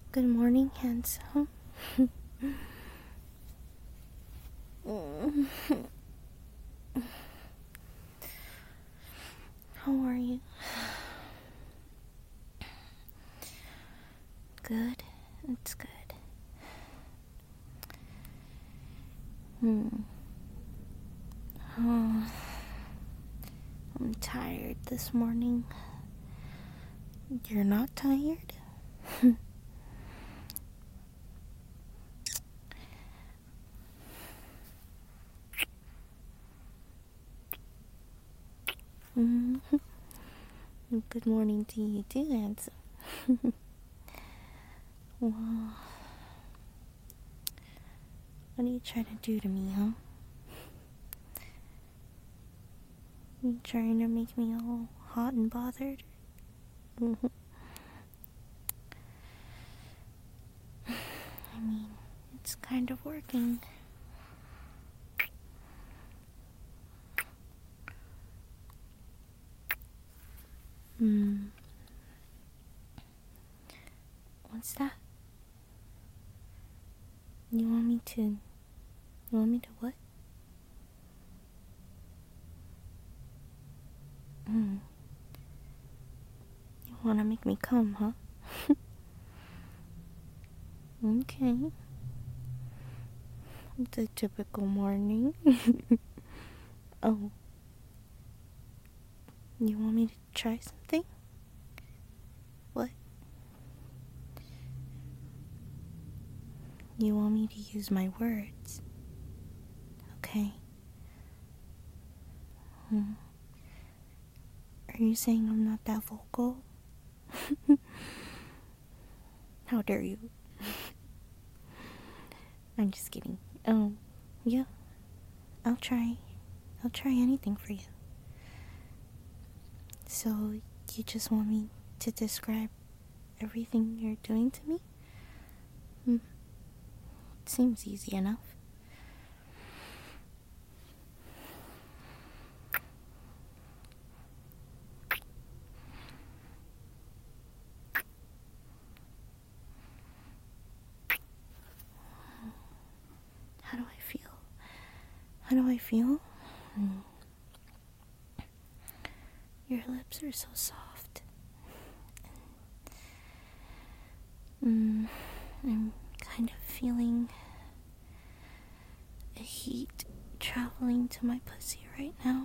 Good morning, handsome. How are you? Good. It's good. Oh, I'm tired this morning. You're not tired? Good morning to you too, handsome. Well, what are you trying to do to me, huh? You trying to make me all hot and bothered? I mean, it's kind of working. What's that? You want me to what? You wanna make me come, huh? Okay. It's a typical morning. Oh. You want me to try something? What? You want me to use my words? Okay. Are you saying I'm not that vocal? How dare you? I'm just kidding. Yeah. I'll try anything for you. So, you just want me to describe everything you're doing to me? Seems easy enough. How do I feel? Your lips are so soft. I'm kind of feeling a heat traveling to my pussy right now.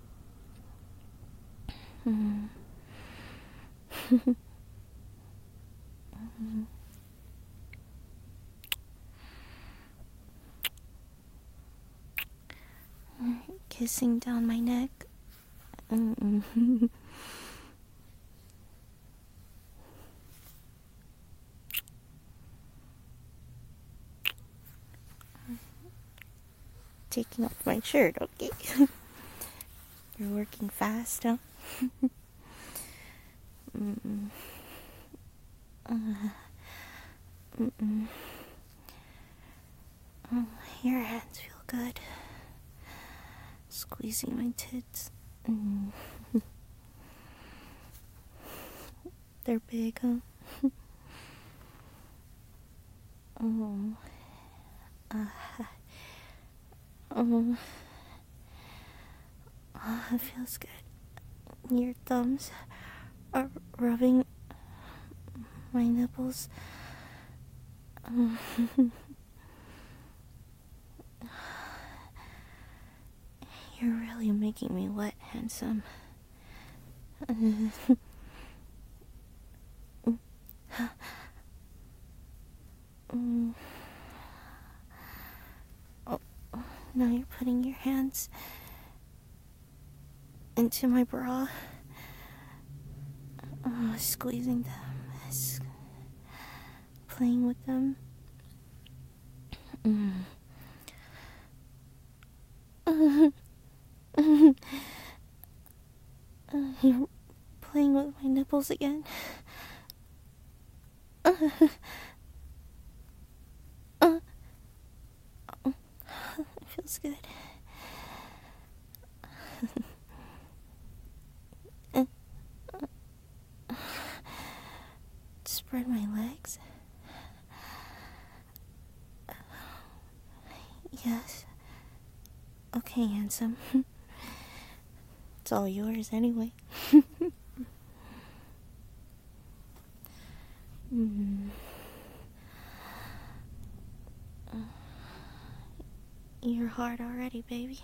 Kissing down my neck. Taking off my shirt, okay? You're working fast, huh? Oh, your hands feel good. Squeezing my tits. They're big, huh? Oh. Oh. Oh, it feels good. Your thumbs are rubbing my nipples. You're really making me wet, handsome. Oh, now you're putting your hands into my bra. Squeezing them. Playing with them. You're playing with my nipples again. It feels good. Spread my legs. Yes. Okay, handsome. It's all yours anyway. mm. You're hard already, baby.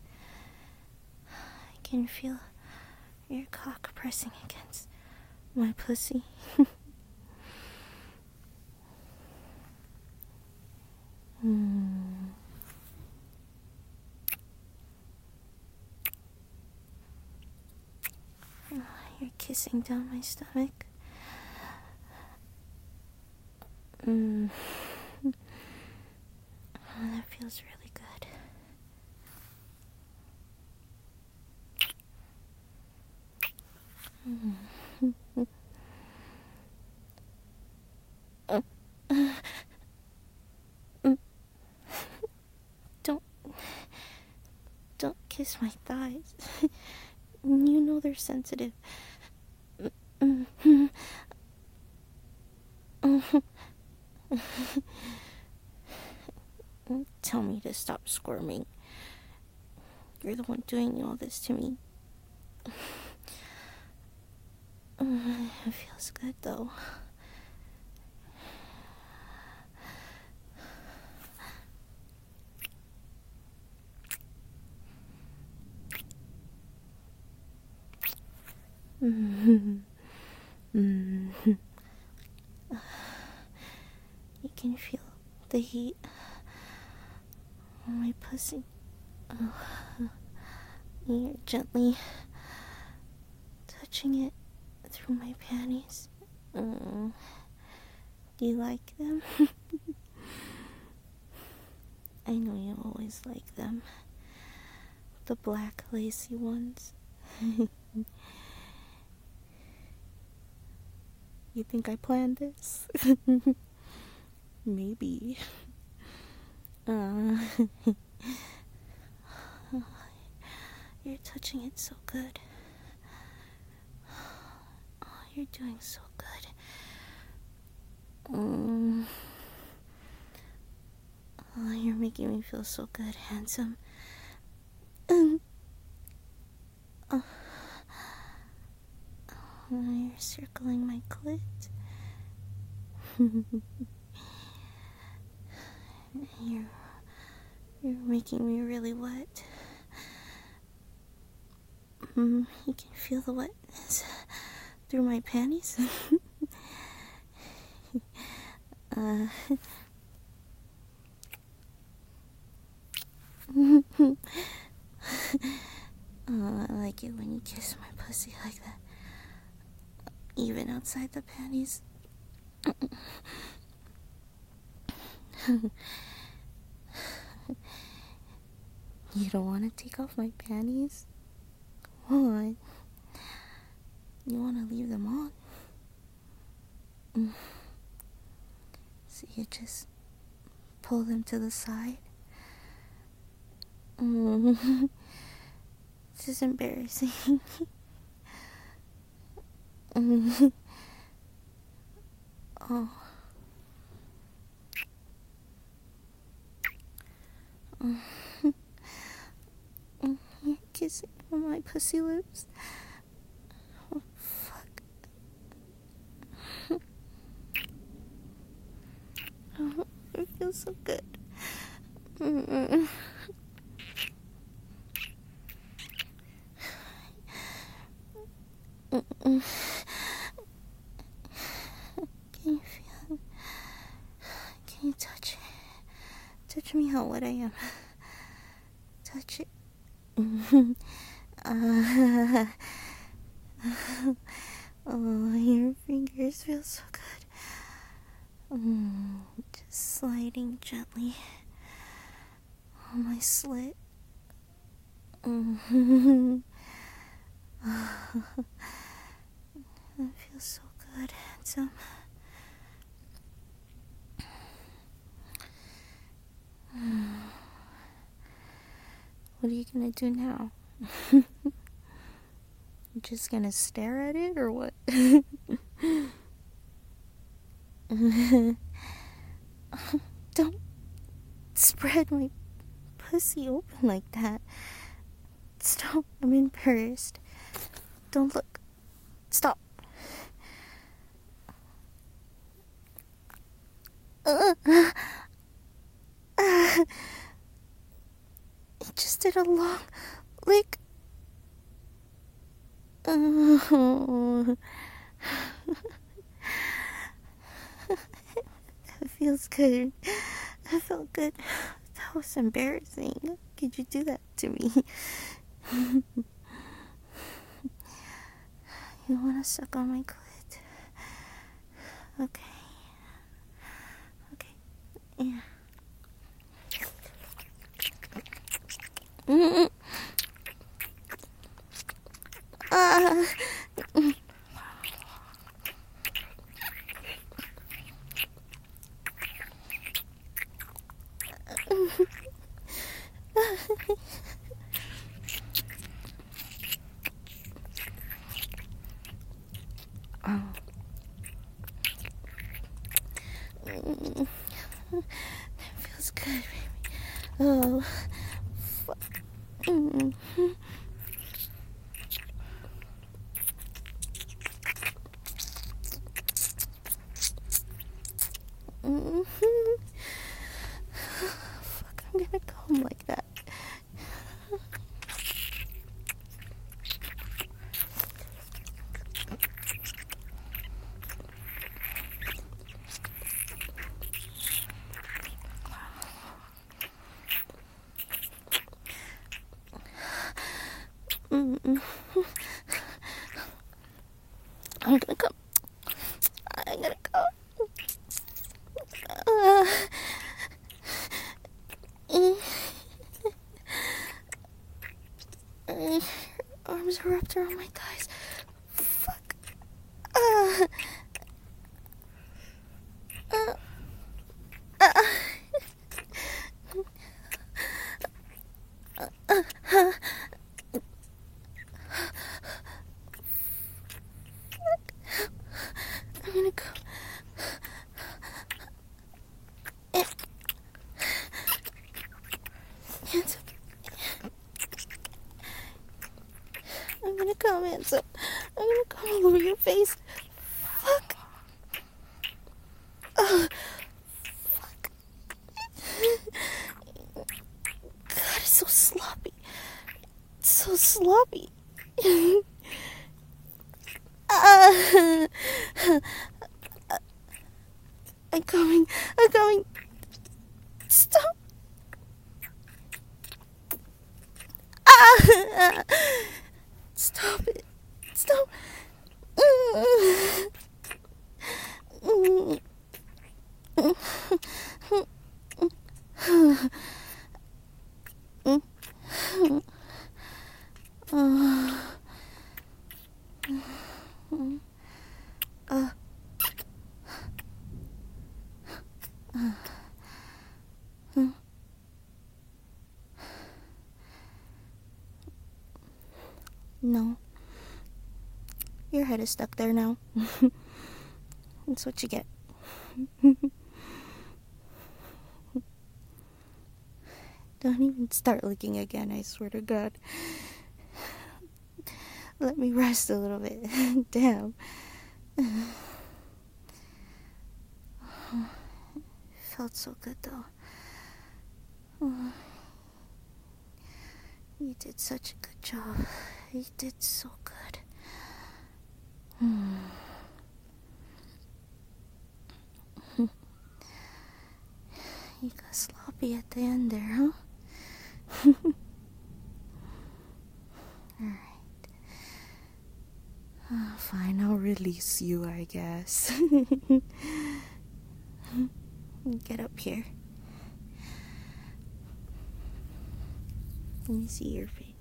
I can feel your cock pressing against my pussy. You're kissing down my stomach. Oh, that feels really good. Don't kiss my thighs. You know they're sensitive. Tell me to stop squirming. You're the one doing all this to me. It feels good though. You can feel the heat on my pussy. You're gently touching it through my panties. Do you like them? I know you always like them. The black lacy ones. You think I planned this? Maybe. You're touching it so good. Oh, you're doing so good. Oh, you're making me feel so good, handsome. You're circling my clit. You're making me really wet. You can feel the wetness through my panties. I like it when you kiss my pussy like that. Even outside the panties. You don't want to take off my panties? Come on. You want to leave them on? So you just pull them to the side? This is embarrassing. Oh. You're kissing on my pussy lips. Oh, fuck. Oh, it feels so good. Can you feel it? Can you touch it? Touch me how wet I am. Touch it. Oh, your fingers feel so good. Just sliding gently on my slit. That feels so good, handsome. What are you gonna do now? You just gonna stare at it or what? Don't spread my pussy open like that. Stop, I'm embarrassed. Don't look. Stop. It just did a long lick. That feels good. I felt good. That was embarrassing. Could you do that to me? You wanna suck on my clit? Okay. Okay. Yeah. That feels good, baby. Oh, fuck. Fuck, I'm gonna come like that. I'm gonna come. I'm gonna go. Your arms are wrapped around my thighs. Fuck. I'm gonna go. Hands up. I'm gonna come, hands up. I'm gonna come all over your face. Fuck. Fuck. God, it's so sloppy. It's so sloppy. I'm coming. I'm coming. Stop. Stop it. Stop. No. Your head is stuck there now. That's what you get. Don't even start licking again, I swear to God. Let me rest a little bit. Damn. Felt so good though. You did such a good job. You did so good. You got sloppy at the end there, huh? Alright. Fine, I'll release you, I guess. Get up here. Let me see your face.